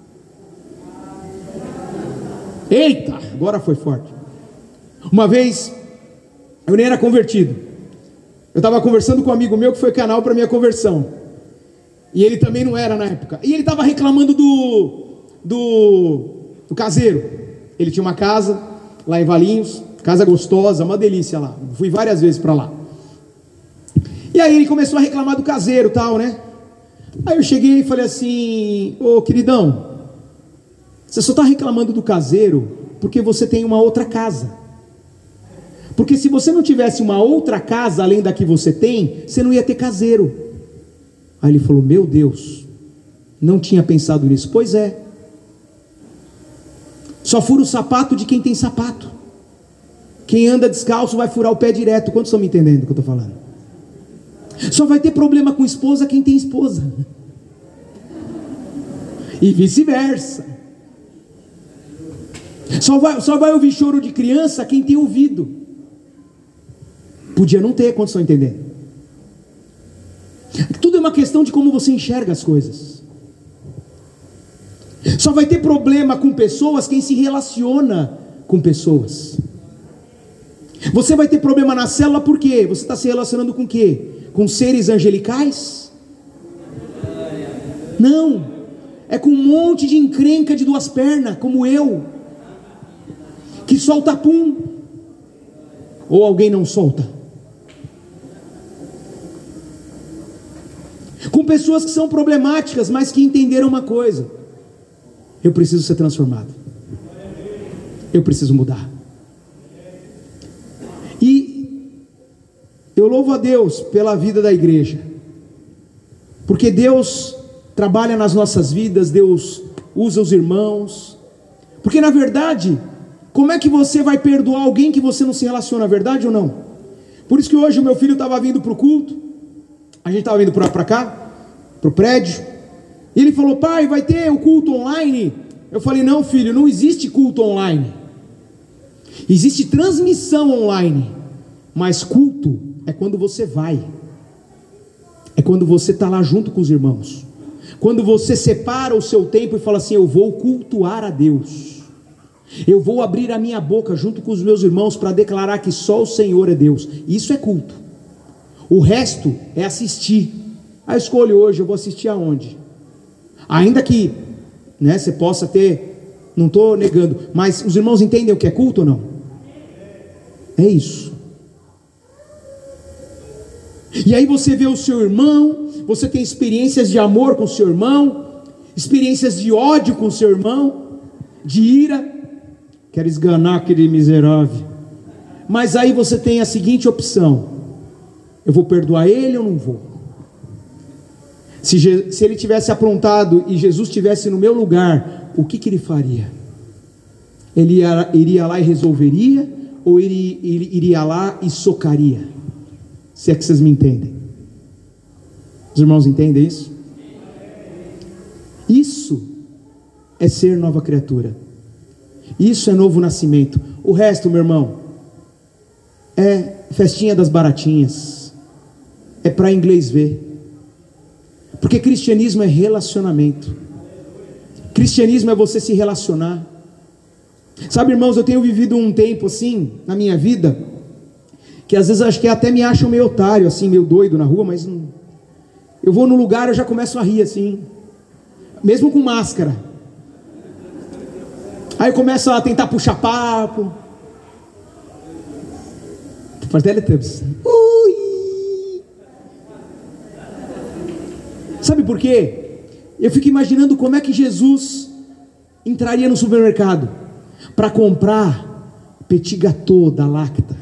A: Eita, agora foi forte. Uma vez, eu nem era convertido, eu estava conversando com um amigo meu que foi canal para minha conversão, e ele também não era na época, e ele estava reclamando do, do, do caseiro. Ele tinha uma casa lá em Valinhos, casa gostosa, uma delícia lá, fui várias vezes para lá, e aí ele começou a reclamar do caseiro tal, né? Aí eu cheguei e falei assim, ô queridão, você só está reclamando do caseiro porque você tem uma outra casa. Porque se você não tivesse uma outra casa além da que você tem, você não ia ter caseiro. Aí ele falou, meu Deus, não tinha pensado nisso. Pois é, só fura o sapato de quem tem sapato. Quem anda descalço vai furar o pé direto. Quantos estão me entendendo o que eu estou falando? Só vai ter problema com esposa quem tem esposa, e vice-versa. Só vai, só vai ouvir choro de criança quem tem ouvido. Podia não ter, quantos estão entendendo? Tudo é uma questão de como você enxerga as coisas. Só vai ter problema com pessoas quem se relaciona com pessoas. Você vai ter problema na célula por quê? Você está se relacionando com o quê? Com seres angelicais? Não, é com um monte de encrenca de duas pernas, como eu, que solta pum, ou alguém não solta. Com pessoas que são problemáticas, mas que entenderam uma coisa: eu preciso ser transformado, eu preciso mudar. Eu louvo a Deus pela vida da igreja, porque Deus trabalha nas nossas vidas, Deus usa os irmãos, porque na verdade, como é que você vai perdoar alguém que você não se relaciona, verdade ou não? Por isso que hoje o meu filho estava vindo para o culto, a gente estava vindo para cá, para o prédio, e ele falou: pai, vai ter o culto online? Eu falei: não, filho, não existe culto online, existe transmissão online, mas culto é quando você vai, é quando você está lá junto com os irmãos, quando você separa o seu tempo e fala assim: eu vou cultuar a Deus, eu vou abrir a minha boca junto com os meus irmãos para declarar que só o Senhor é Deus. Isso é culto. O resto é assistir. A escolha hoje, eu vou assistir aonde? Ainda que, né, você possa ter, não estou negando, mas os irmãos entendem o que é culto ou não? É isso. E aí você vê o seu irmão, você tem experiências de amor com o seu irmão, experiências de ódio com o seu irmão, de ira, quer esganar aquele miserável, mas aí você tem a seguinte opção: eu vou perdoar ele ou não vou? Se, Je- se ele tivesse aprontado e Jesus estivesse no meu lugar, o que, que ele faria? Ele ia, iria lá e resolveria, ou ele, ele iria lá e socaria? Se é que vocês me entendem. Os irmãos entendem isso? Isso é ser nova criatura. Isso é novo nascimento. O resto, meu irmão, é festinha das baratinhas, é para inglês ver. Porque cristianismo é relacionamento. Cristianismo é você se relacionar. Sabe, irmãos, eu tenho vivido um tempo assim na minha vida, que às vezes acho que até me acham meio otário, assim, meio doido na rua, mas não... eu vou no lugar, eu já começo a rir assim, mesmo com máscara. Aí eu começo a tentar puxar papo. Faz Teletubbies. Ui! Sabe por quê? Eu fico imaginando como é que Jesus entraria no supermercado para comprar petit gâteau da Lacta,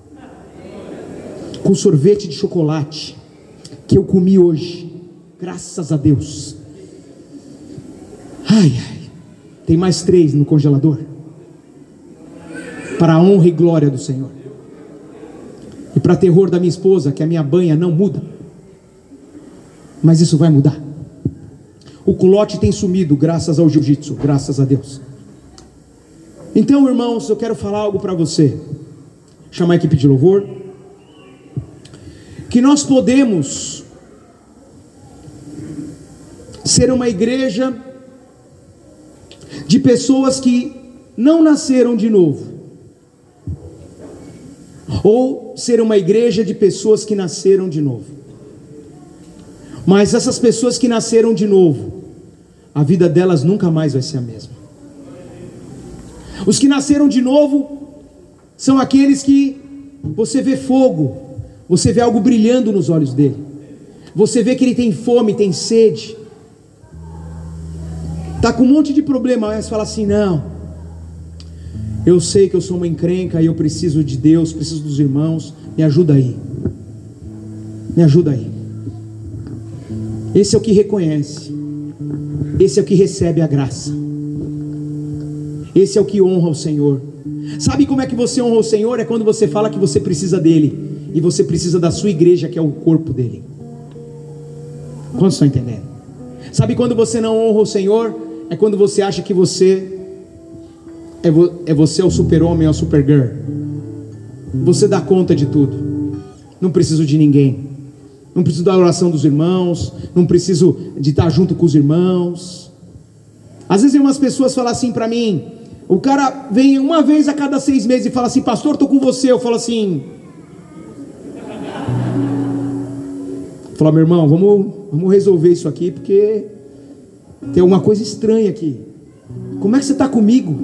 A: com sorvete de chocolate, que eu comi hoje, graças a Deus. Ai, ai, tem mais três no congelador, para a honra e glória do Senhor, e para terror da minha esposa, que a minha banha não muda, mas isso vai mudar. O culote tem sumido, graças ao jiu-jitsu, graças a Deus. Então, irmãos, eu quero falar algo para você, chamar a equipe de louvor, que nós podemos ser uma igreja de pessoas que não nasceram de novo, ou ser uma igreja de pessoas que nasceram de novo. Mas essas pessoas que nasceram de novo, a vida delas nunca mais vai ser a mesma. Os que nasceram de novo são aqueles que você vê fogo, você vê algo brilhando nos olhos dele, você vê que ele tem fome, tem sede, está com um monte de problema, mas fala assim: não, eu sei que eu sou uma encrenca e eu preciso de Deus, preciso dos irmãos, me ajuda aí, me ajuda aí. Esse é o que reconhece, esse é o que recebe a graça, esse é o que honra o Senhor. Sabe como é que você honra o Senhor? É quando você fala que você precisa dele, e você precisa da sua igreja, que é o corpo dele. Quantos estão entendendo? Sabe quando você não honra o Senhor? É quando você acha que você é, vo, é você é o super-homem, é o super-girl. Você dá conta de tudo, não preciso de ninguém, não preciso da oração dos irmãos, não preciso de estar junto com os irmãos. Às vezes umas pessoas falam assim para mim, o cara vem uma vez a cada seis meses e fala assim: pastor, estou com você. Eu falo assim, fala: meu irmão, vamos, vamos resolver isso aqui, porque tem alguma coisa estranha aqui. Como é que você está comigo?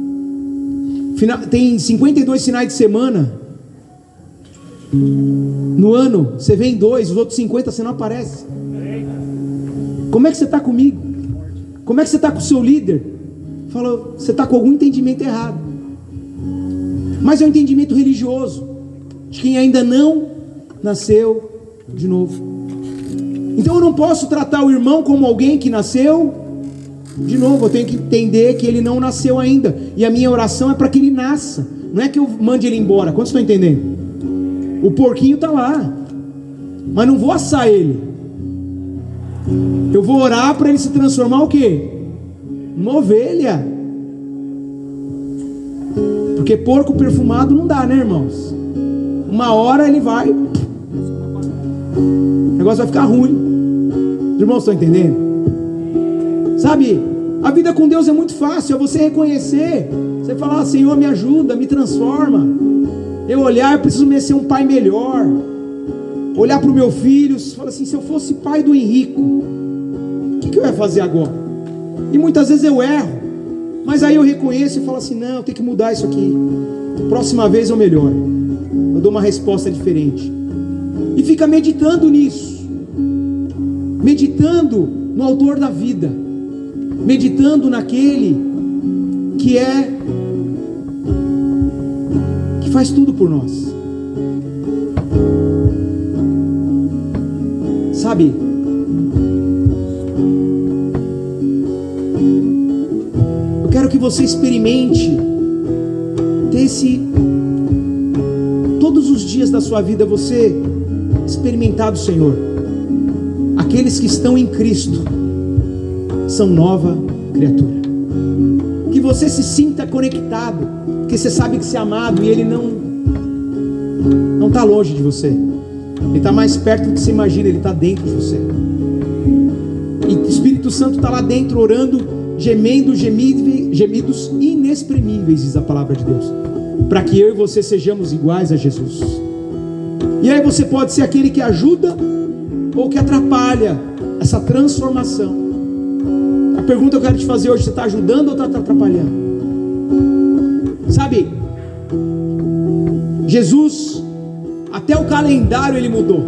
A: Tem cinquenta e dois finais de semana no ano, você vem dois, os outros cinquenta você não aparece. Como é que você está comigo? Como é que você está com o seu líder? Fala: você está com algum entendimento errado. Mas é um entendimento religioso, de quem ainda não nasceu de novo. Então eu não posso tratar o irmão como alguém que nasceu de novo. Eu tenho que entender que ele não nasceu ainda, e a minha oração é para que ele nasça, não é que eu mande ele embora. Quantos estão entendendo? O porquinho está lá, mas não vou assar ele. Eu vou orar para ele se transformar o quê? Uma ovelha. Porque porco perfumado não dá, né, irmãos? Uma hora ele vai, o negócio vai ficar ruim. Os irmãos estão entendendo? Sabe, a vida com Deus é muito fácil. É você reconhecer, você falar: Senhor, me ajuda, me transforma. Eu olhar, eu preciso ser um pai melhor. Olhar para o meu filho, falar assim: se eu fosse pai do Henrico, o que, que eu ia fazer agora? E muitas vezes eu erro, mas aí eu reconheço e falo assim: não, eu tenho que mudar isso aqui. Próxima vez eu melhoro, eu dou uma resposta diferente. E fica meditando nisso, meditando no autor da vida, meditando naquele que é, que faz tudo por nós. Sabe, eu quero que você experimente ter esse, todos os dias da sua vida, você experimentar do Senhor. Aqueles que estão em Cristo são nova criatura. Que você se sinta conectado, porque você sabe que você é amado, e Ele não não está longe de você. Ele está mais perto do que você imagina. Ele está dentro de você. E o Espírito Santo está lá dentro, orando, gemendo, gemidos, gemidos inexprimíveis, diz a palavra de Deus, para que eu e você sejamos iguais a Jesus. E aí você pode ser aquele que ajuda ou que atrapalha essa transformação. A pergunta que eu quero te fazer hoje: você está ajudando ou está atrapalhando? Sabe, Jesus, até o calendário ele mudou.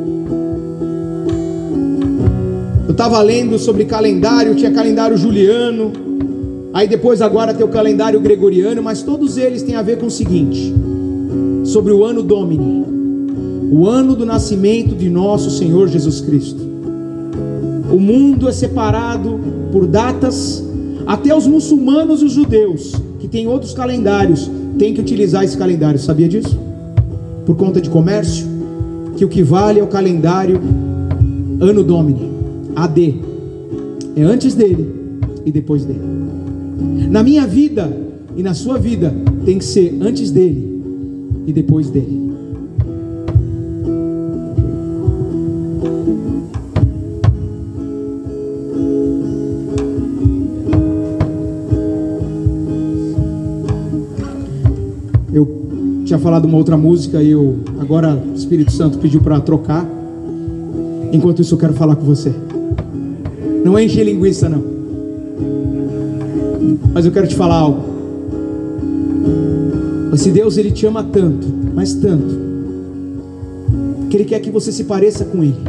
A: Eu estava lendo sobre calendário, tinha calendário juliano, aí depois agora tem o calendário gregoriano, mas todos eles têm a ver com o seguinte: sobre o ano Domini, o ano do nascimento de nosso Senhor Jesus Cristo. O mundo é separado por datas, até os muçulmanos e os judeus, que têm outros calendários, têm que utilizar esse calendário. Sabia disso? Por conta de comércio, que o que vale é o calendário Ano Domini, A D, é antes dele e depois dele. Na minha vida e na sua vida tem que ser antes dele e depois dele. Eu tinha falado uma outra música e eu, agora o Espírito Santo pediu para trocar. Enquanto isso eu quero falar com você. Não é encher linguiça não, mas eu quero te falar algo. Esse Deus, Ele te ama tanto, mas tanto, que Ele quer que você se pareça com Ele.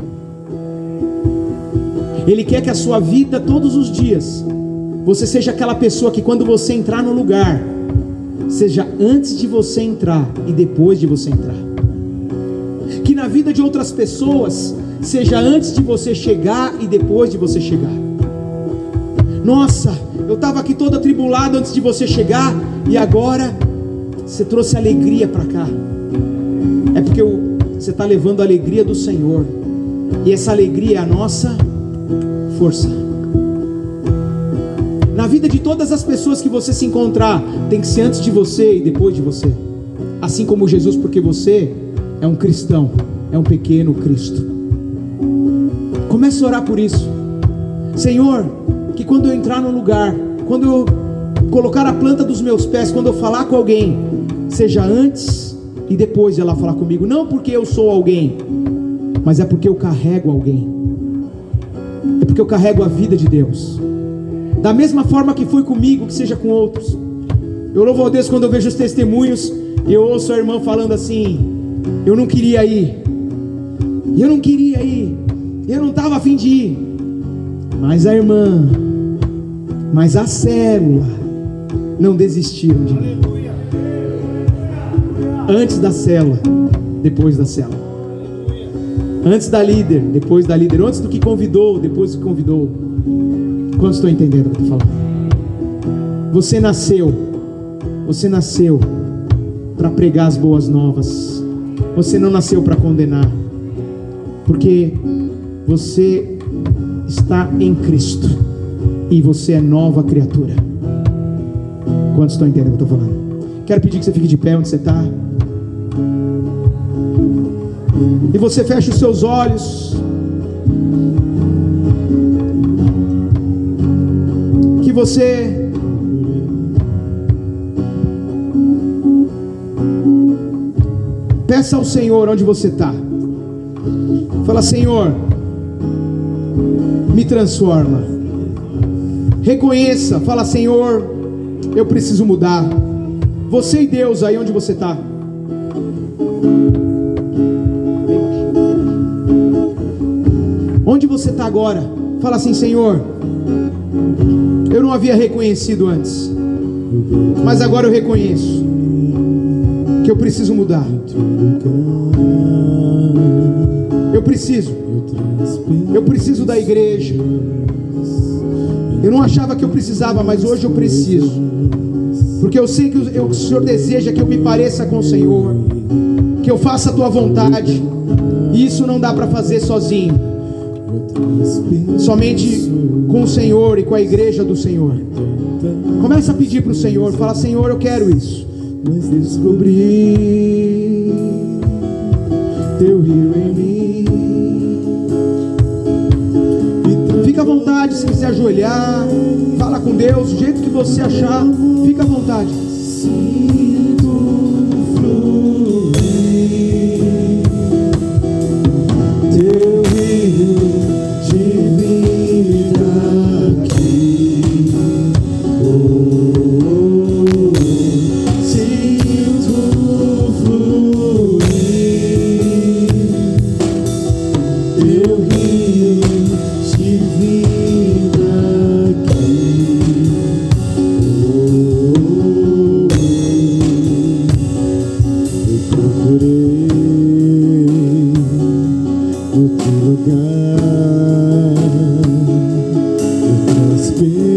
A: Ele quer que a sua vida, todos os dias, você seja aquela pessoa que quando você entrar no lugar, seja antes de você entrar e depois de você entrar. Que na vida de outras pessoas seja antes de você chegar e depois de você chegar. Nossa, eu estava aqui todo atribulado antes de você chegar, e agora você trouxe alegria para cá. É porque você está levando a alegria do Senhor, e essa alegria é a nossa força. Na vida de todas as pessoas que você se encontrar, tem que ser antes de você e depois de você. Assim como Jesus, porque você é um cristão, é um pequeno Cristo. Comece a orar por isso. Senhor, que quando eu entrar no lugar, quando eu colocar a planta dos meus pés, quando eu falar com alguém, seja antes e depois de ela falar comigo. Não porque eu sou alguém, mas é porque eu carrego alguém. É porque eu carrego a vida de Deus. Da mesma forma que foi comigo, que seja com outros. Eu louvo a Deus quando eu vejo os testemunhos e eu ouço a irmã falando assim: eu não queria ir, eu não queria ir, eu não estava a fim de ir, mas a irmã, mas a célula não desistiram de mim. Antes da célula, depois da célula. Antes da líder, depois da líder. Antes do que convidou, depois do que convidou. Quantos estão entendendo o que eu estou falando? Você nasceu, você nasceu para pregar as boas novas. Você não nasceu para condenar, porque você está em Cristo e você é nova criatura. Quantos estão entendendo o que eu estou falando? Quero pedir que você fique de pé onde você está. E você fecha os seus olhos. Que você peça ao Senhor onde você está. Fala: Senhor, me transforma. Reconheça, fala: Senhor, eu preciso mudar. Você e Deus aí onde você está. Onde você está agora? Fala assim: Senhor, eu não havia reconhecido antes, mas agora eu reconheço que eu preciso mudar. Eu preciso Eu preciso da igreja. Eu não achava que eu precisava, mas hoje eu preciso, porque eu sei que o Senhor deseja que eu me pareça com o Senhor, que eu faça a tua vontade. E isso não dá para fazer sozinho, somente com o Senhor e com a igreja do Senhor. Começa a pedir para o Senhor. Fala: Senhor, eu quero isso. Mas descobri teu rio em mim. Fica à vontade, se quiser ajoelhar, fala com Deus do jeito que você achar. Fica à vontade. Sinto fluir teu rio de vida aqui. Oh, oh, oh. Sinto fluir teu rio de vida aqui. Oh, oh, oh. Eu procurei no teu lugar outras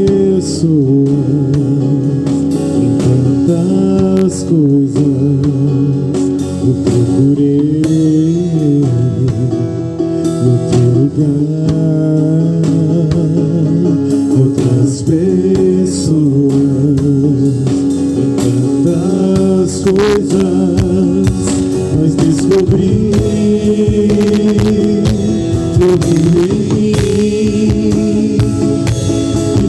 A: pessoas, em tantas coisas. Eu procurei no teu lugar outras pessoas, em tantas coisas, mas descobri teu rio em mim. Me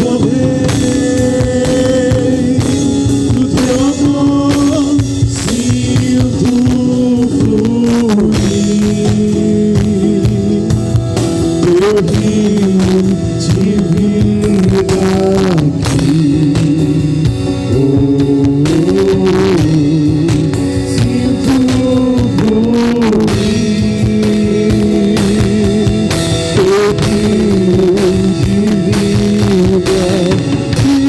A: transformei no teu amor, sinto fluir teu rio de vida aqui. Oh, oh, oh. Sinto fluir teu rio de vida aqui.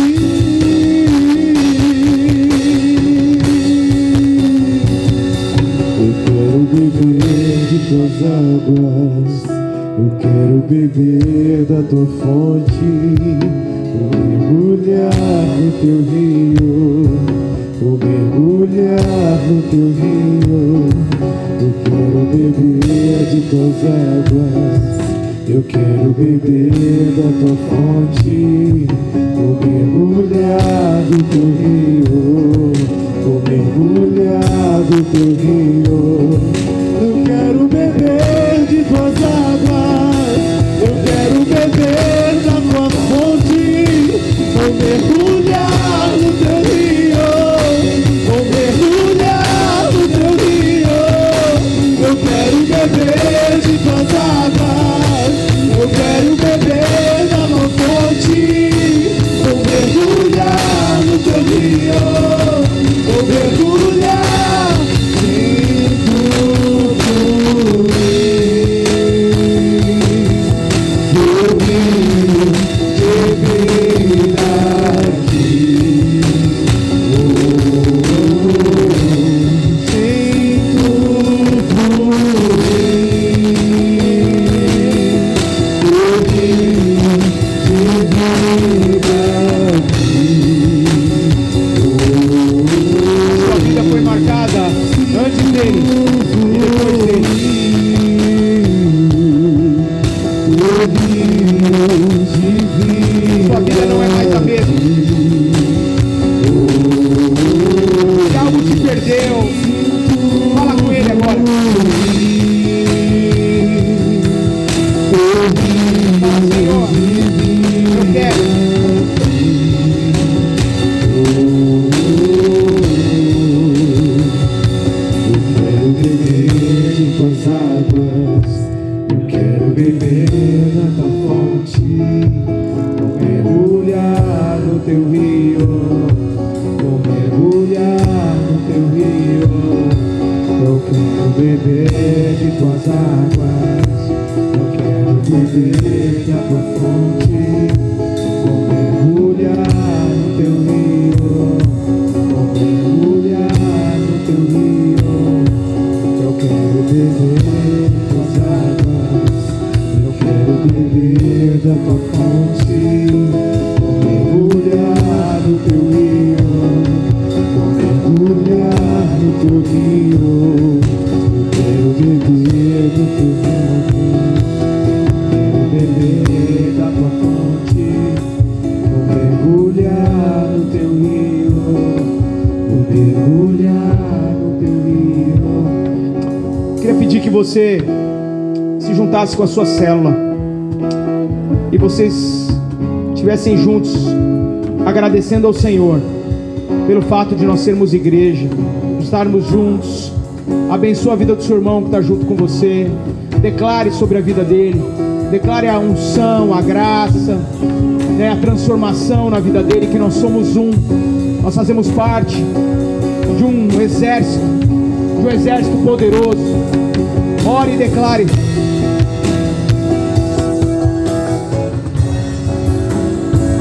A: Eu quero beber de tuas águas, eu quero beber da tua fonte, vou mergulhar no teu rio, vou mergulhar no teu rio. Eu quero beber de tuas águas, eu quero beber da tua fonte, vou mergulhar no teu rio, vou mergulhar no teu rio. Eu quero beber de tuas águas, eu quero beber da tua fonte, vou mergulhar no teu rio, vou mergulhar no teu rio. Eu quero beber de tuas águas, eu quero beber da tua fonte, vou mergulhar no teu rio, vou mergulhar. Sinto
B: tuas águas. Eu quero beber da tua fonte, vou mergulhar no teu rio, vou mergulhar no teu rio. Eu quero beber de tuas águas, eu quero beber da tua fonte, vou mergulhar no teu rio, vou mergulhar no teu rio. Eu quero beber de tuas águas, eu quero beber da tua fonte, vou mergulhar no teu rio, vou mergulhar no teu rio. Eu quero beber do teu rio, quero beber da tua fonte, vou mergulhar no teu rio, vou mergulhar no teu rio.
A: Queria pedir que você se juntasse com a sua célula e vocês estivessem juntos agradecendo ao Senhor pelo fato de nós sermos igreja, de estarmos juntos. Abençoa a vida do seu irmão que está junto com você, declare sobre a vida dele, declare a unção, a graça, né, a transformação na vida dele, que nós somos um, nós fazemos parte de um exército, de um exército poderoso. Ore e declare